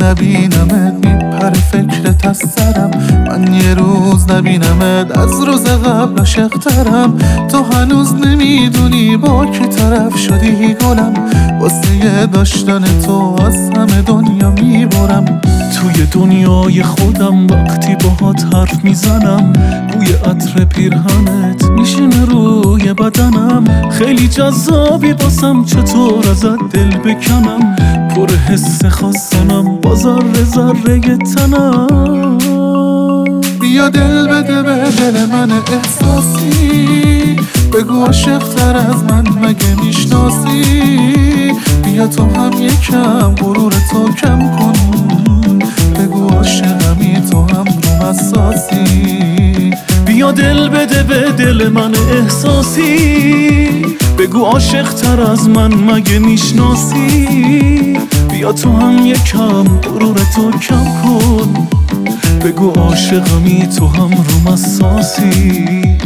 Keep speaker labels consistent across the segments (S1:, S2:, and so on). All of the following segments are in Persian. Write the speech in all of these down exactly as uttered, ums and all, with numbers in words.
S1: نبینمت میپره فکرت از سرم. من یه روز نبینمت از روز قبل عاشق‌ترم. تو هنوز نمیدونی با کی طرف شدی گلم. واسه داشتن تو از همه دنیا میبرم.
S2: توی دنیای خودم وقتی باهات حرف میزنم، بوی عطر پیرهنت میشینه روی بدنم. خیلی جذابی باسم، چطور ازت دل بکنم. پر حس خاصنم با ذره ذره تنم.
S1: بیا دل بده به دل من احساسی، بگو عاشق‌تر از من مگه میشناسی. بیا تو هم یکم غرور تو کم کن، بگو عاشقمی تو هم روم اساسی.
S2: بیا دل بده به دل من احساسی، بگو عاشق‌تر از من مگه میشناسی. بیا تو هم یکم غرور تو کم کن، بگو عاشقمی تو هم روم اساسی.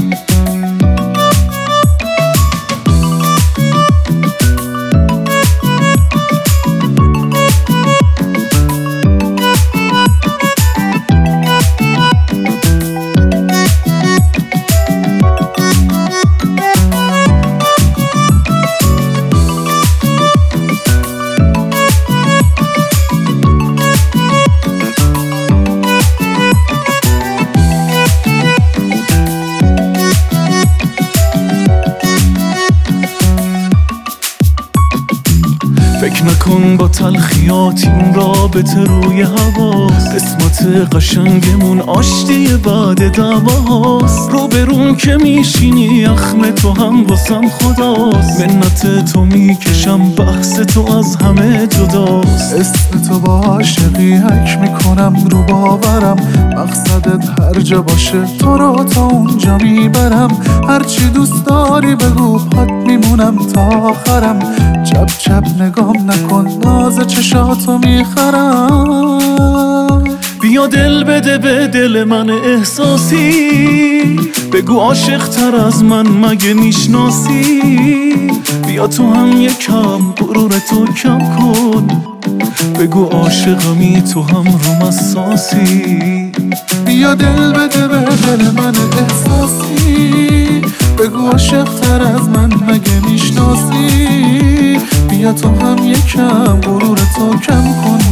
S2: فکر نکن با تلخیات این رابطه روی هواست. قسمت قشنگمون آشتی بعد دعواست. رو برون که میشینی یخم تو هم واسم خداست. منت تو میکشم بحث تو از همه جداست.
S1: اسم تو با عاشقی حک میکنم رو باورم. مقصدت هر جا باشه تو رو تا اونجا میبرم. هرچی دوست داری بگو پات میمونم تا آخرم. چپ چپ نگام نکن ناز چشاتو میخرم.
S2: بیا دل بده به دل من احساسی، بگو عاشق‌تر از من مگه میشناسی. بیا تو هم یکم غرور تو کم کن، بگو عاشقمی تو هم روم اساسی.
S1: بیا دل بده به دل من احساسی، بگو عاشق‌تر از من مگه میشناسی. بیا تو هم یکم غرور تو کم کن،